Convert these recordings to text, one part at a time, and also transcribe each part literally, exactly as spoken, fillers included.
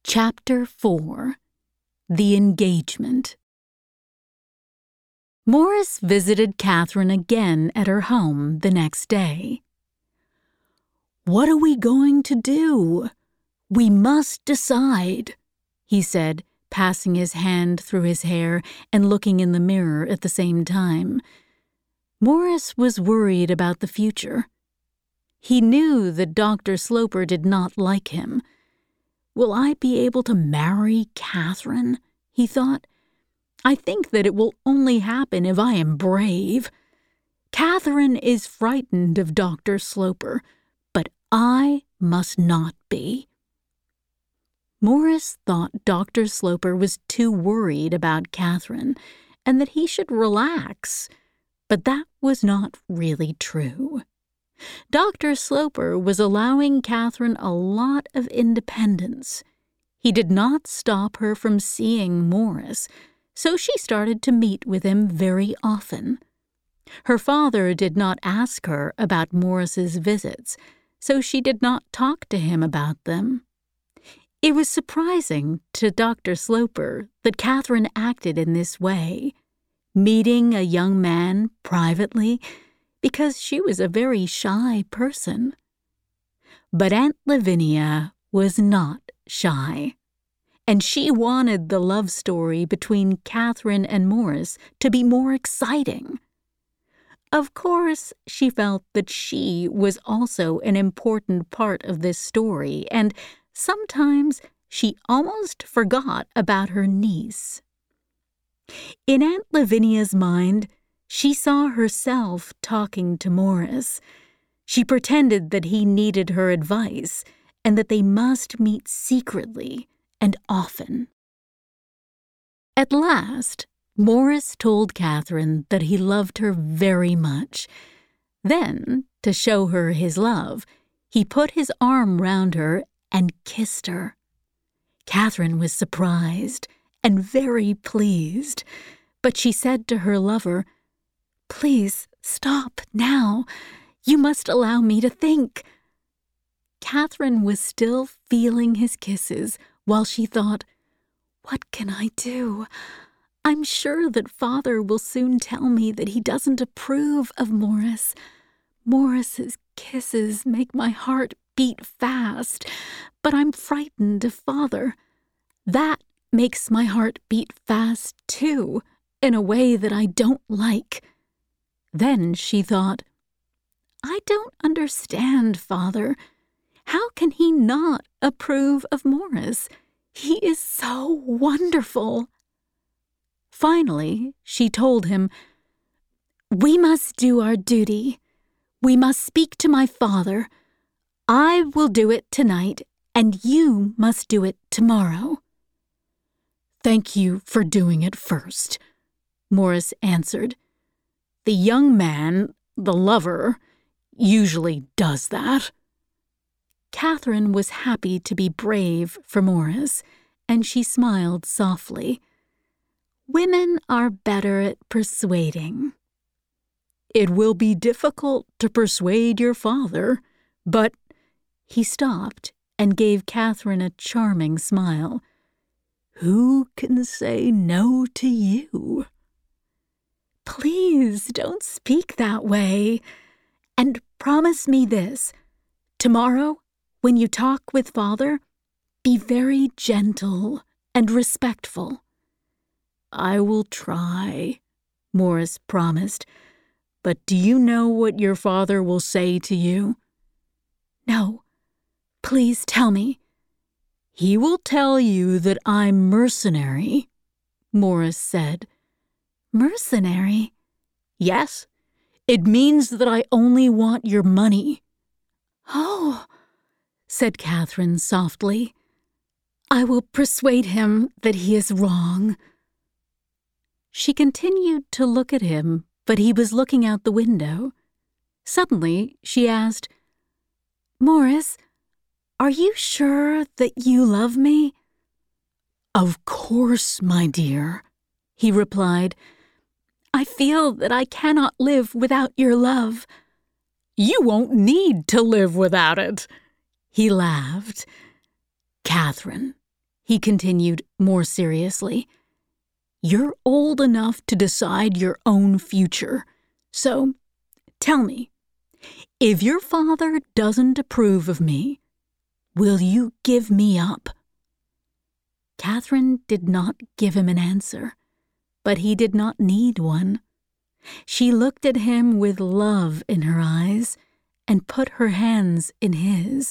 Chapter four. The Engagement. Morris visited Catherine again at her home the next day. "What are we going to do? We must decide," he said, passing his hand through his hair and looking in the mirror at the same time. Morris was worried about the future. He knew that Doctor Sloper did not like him. "Will I be able to marry Catherine?" he thought. "I think that it will only happen if I am brave. Catherine is frightened of Doctor Sloper, but I must not be." Morris thought Doctor Sloper was too worried about Catherine and that he should relax, but that was not really true. Doctor Sloper was allowing Catherine a lot of independence. He did not stop her from seeing Morris, so she started to meet with him very often. Her father did not ask her about Morris's visits, so she did not talk to him about them. It was surprising to Doctor Sloper that Catherine acted in this way, meeting a young man privately, because she was a very shy person. But Aunt Lavinia was not shy, and she wanted the love story between Catherine and Morris to be more exciting. Of course, she felt that she was also an important part of this story, and sometimes she almost forgot about her niece. In Aunt Lavinia's mind, she saw herself talking to Morris. She pretended that he needed her advice and that they must meet secretly and often. At last, Morris told Catherine that he loved her very much. Then, to show her his love, he put his arm round her and kissed her. Catherine was surprised and very pleased, but she said to her lover, "Please stop now. You must allow me to think." Catherine was still feeling his kisses while she thought, "What can I do? I'm sure that Father will soon tell me that he doesn't approve of Morris. Morris's kisses make my heart beat fast, but I'm frightened of Father. That makes my heart beat fast, too, in a way that I don't like." Then she thought, "I don't understand Father. How can he not approve of Morris? He is so wonderful." Finally, she told him, "We must do our duty. We must speak to my father. I will do it tonight, and you must do it tomorrow." "Thank you for doing it first," Morris answered. "The young man, the lover, usually does that." Catherine was happy to be brave for Morris, and she smiled softly. "Women are better at persuading." "It will be difficult to persuade your father, but—" He stopped and gave Catherine a charming smile. "Who can say no to you?" "Please don't speak that way. And promise me this. Tomorrow, when you talk with Father, be very gentle and respectful." "I will try," Morris promised. "But do you know what your father will say to you?" "No. Please tell me." "He will tell you that I'm mercenary," Morris said. "Mercenary?" "Yes. It means that I only want your money." "Oh," said Catherine softly. "I will persuade him that he is wrong." She continued to look at him, but he was looking out the window. Suddenly, she asked, "Morris, are you sure that you love me?" "Of course, my dear," he replied. "I feel that I cannot live without your love." "You won't need to live without it," he laughed. "Catherine," he continued more seriously. You're old enough to decide your own future. So, tell me, if your father doesn't approve of me, will you give me up? Catherine did not give him an answer, but he did not need one. She looked at him with love in her eyes and put her hands in his.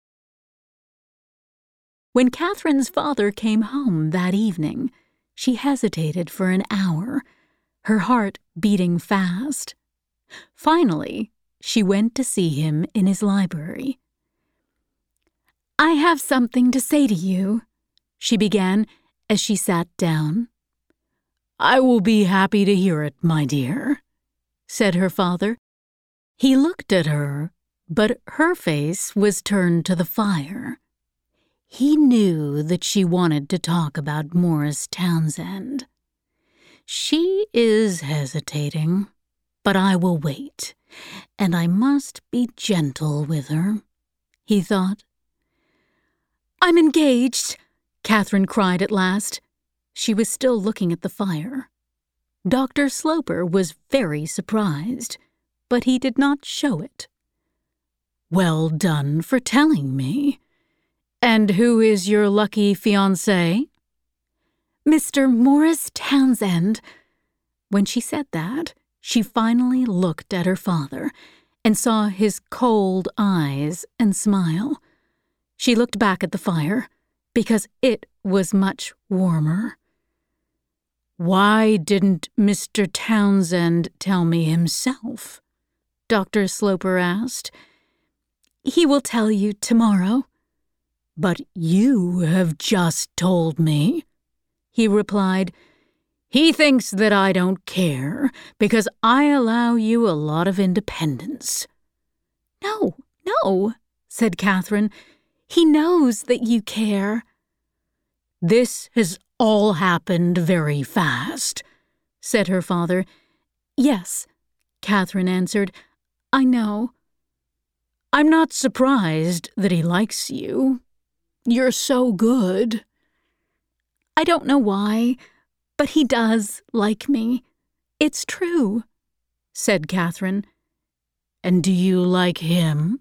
When Catherine's father came home that evening, she hesitated for an hour, her heart beating fast. Finally, she went to see him in his library. I have something to say to you, she began as she sat down. I will be happy to hear it, my dear, said her father. He looked at her, but her face was turned to the fire. He knew that she wanted to talk about Morris Townsend. She is hesitating, but I will wait, and I must be gentle with her, he thought. I'm engaged, Catherine cried at last. She was still looking at the fire. Doctor Sloper was very surprised, but he did not show it. Well done for telling me. And who is your lucky fiancé? Mister Morris Townsend. When she said that, she finally looked at her father and saw his cold eyes and smile. She looked back at the fire because it was much warmer. Why didn't Mister Townsend tell me himself? Doctor Sloper asked. He will tell you tomorrow. But you have just told me, he replied. He thinks that I don't care because I allow you a lot of independence. No, no, said Catherine. He knows that you care. This has all happened very fast, said her father. Yes, Catherine answered. I know. I'm not surprised that he likes you. You're so good. I don't know why, but he does like me. It's true, said Catherine. And do you like him?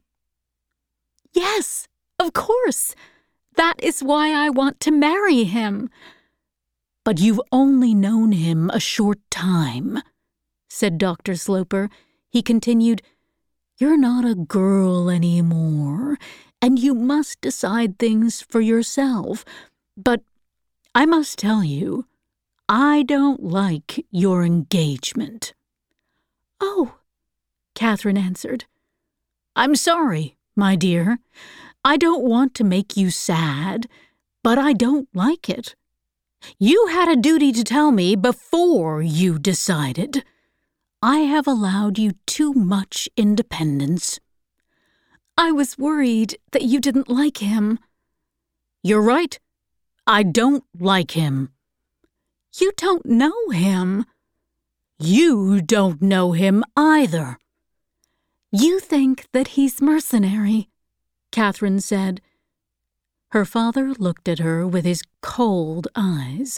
Yes, of course. That is why I want to marry him. But you've only known him a short time, said Doctor Sloper. He continued, You're not a girl anymore, and you must decide things for yourself. But I must tell you, I don't like your engagement. Oh, Catherine answered. I'm sorry, my dear. I don't want to make you sad, but I don't like it. You had a duty to tell me before you decided. I have allowed you too much independence. I was worried that you didn't like him. You're right. I don't like him. You don't know him. You don't know him either. You think that he's mercenary, Catherine said. Her father looked at her with his cold eyes.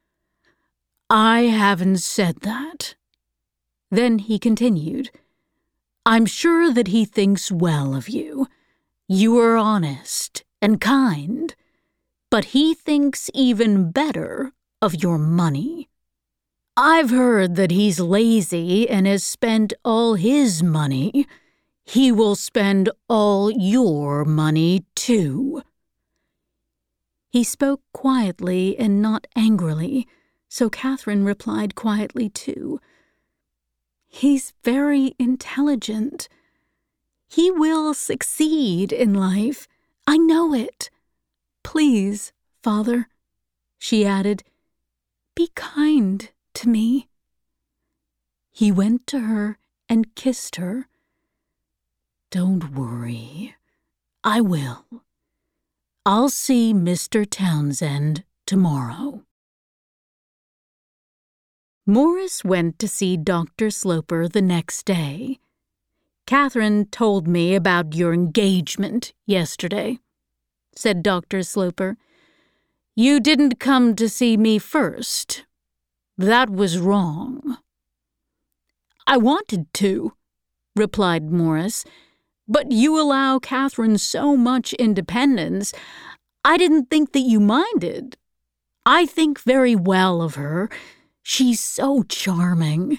I haven't said that. Then he continued, I'm sure that he thinks well of you. You are honest and kind, but he thinks even better of your money. I've heard that he's lazy and has spent all his money. He will spend all your money, too. He spoke quietly and not angrily, so Catherine replied quietly, too. He's very intelligent. He will succeed in life. I know it. Please, Father, she added, be kind to me. He went to her and kissed her. Don't worry. I will. I'll see Mister Townsend tomorrow. Morris went to see Doctor Sloper the next day. Catherine told me about your engagement yesterday, said Doctor Sloper. You didn't come to see me first. That was wrong." "I wanted to," replied Morris, "but you allow Catherine so much independence. I didn't think that you minded. I think very well of her. She's so charming."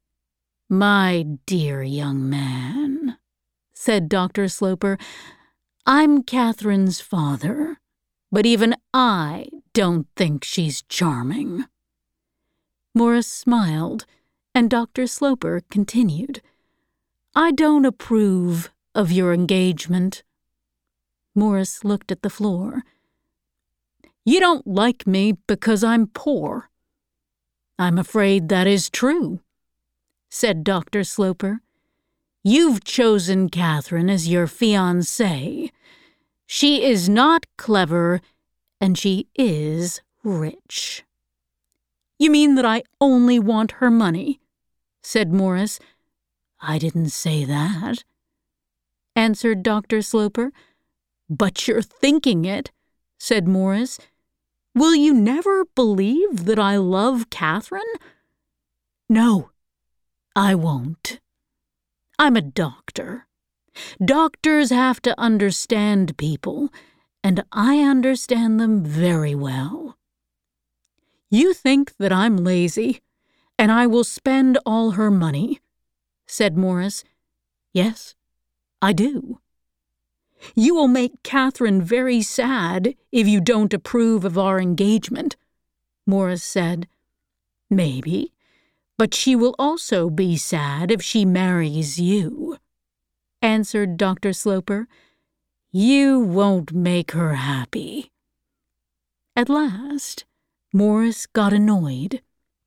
"My dear young man," said Doctor Sloper, "I'm Catherine's father, but even I don't think she's charming." Morris smiled, and Doctor Sloper continued, "I don't approve of your engagement." Morris looked at the floor. "You don't like me because I'm poor." "I'm afraid that is true," said Doctor Sloper. "You've chosen Catherine as your fiancée. She is not clever, and she is rich." "You mean that I only want her money?" said Morris. "I didn't say that," answered Doctor Sloper. "But you're thinking it," said Morris. "Will you never believe that I love Catherine?" "No, I won't. I'm a doctor. Doctors have to understand people, and I understand them very well." "You think that I'm lazy, and I will spend all her money," said Morris. "Yes, I do." "You will make Catherine very sad if you don't approve of our engagement," Morris said. "Maybe, but she will also be sad if she marries you," answered Doctor Sloper. "You won't make her happy." At last, Morris got annoyed.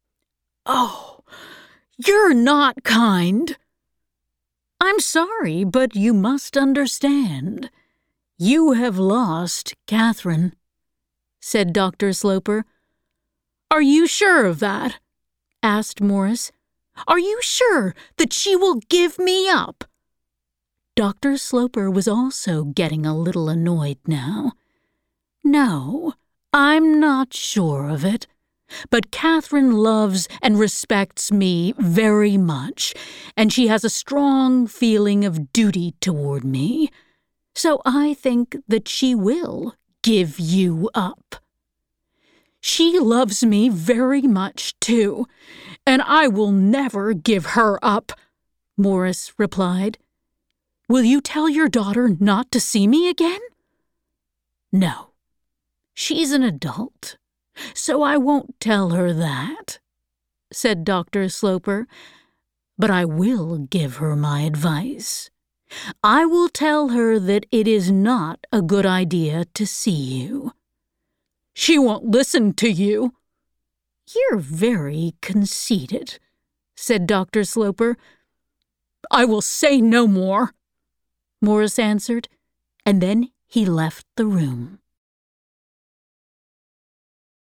"Oh, you're not kind." "I'm sorry, but you must understand. You have lost Catherine," said Doctor Sloper. "Are you sure of that?" asked Morris. "Are you sure that she will give me up?" Doctor Sloper was also getting a little annoyed now. "No, I'm not sure of it. But Catherine loves and respects me very much, and she has a strong feeling of duty toward me. So I think that she will give you up." "She loves me very much, too, and I will never give her up," Morris replied. "Will you tell your daughter not to see me again?" "No, she's an adult, so I won't tell her that," said Doctor Sloper. "But I will give her my advice. I will tell her that it is not a good idea to see you." "She won't listen to you." "You're very conceited," said Doctor Sloper. "I will say no more," Morris answered, and then he left the room.